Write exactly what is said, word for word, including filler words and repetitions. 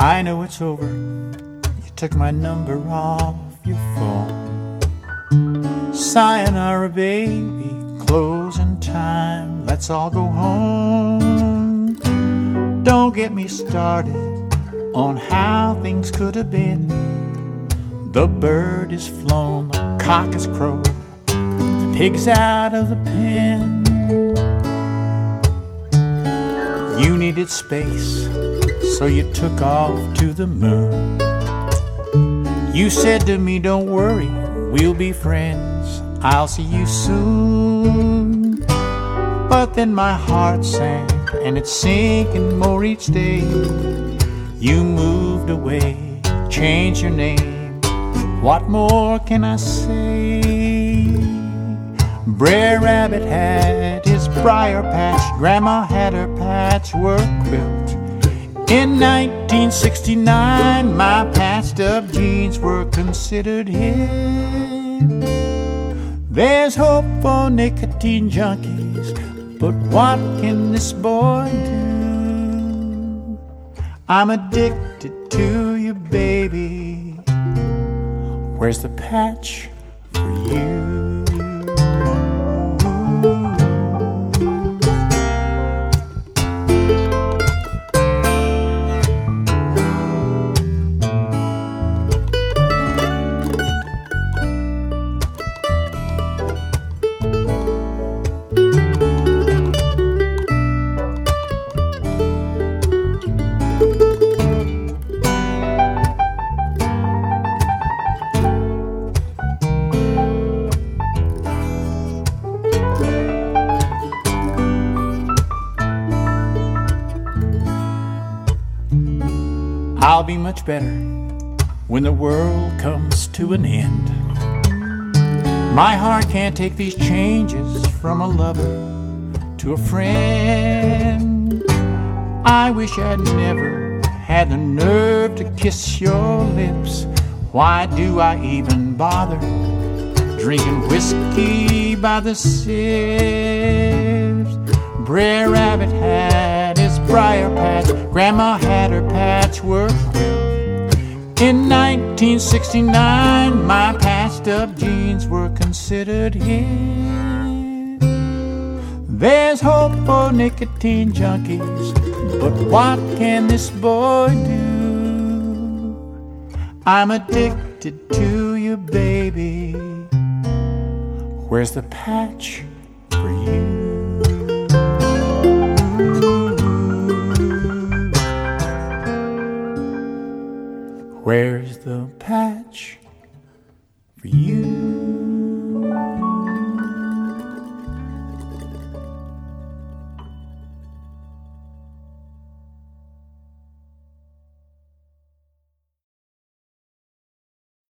I know it's over. You took my number off your phone. Sayonara, baby, closing time. Let's all go home. Don't get me started on how things could have been. The bird is flown, the cock is crowed, the pig's out of the pen. You needed space, so you took off to the moon. You said to me, don't worry, we'll be friends, I'll see you soon. But then my heart sank, and it's sinking more each day. You moved away, changed your name, what more can I say? Brer Rabbit had his briar patch, Grandma had her patchwork quilt. In nineteen sixty-nine, my patched up jeans were considered hip. There's hope for nicotine junkies, but what can this boy do? I'm addicted to you, baby. Where's the patch for you? I'll be much better when the world comes to an end. My heart can't take these changes from a lover to a friend. I wish I'd never had the nerve to kiss your lips. Why do I even bother drinking whiskey by the sips? Brer Rabbit had his briar patch, Grandma had her patchwork quilt. In nineteen sixty-nine, my patched up jeans were considered hip. There's hope for nicotine junkies, but what can this boy do? I'm addicted to you, baby. Where's the patch for you? Where's the patch for you?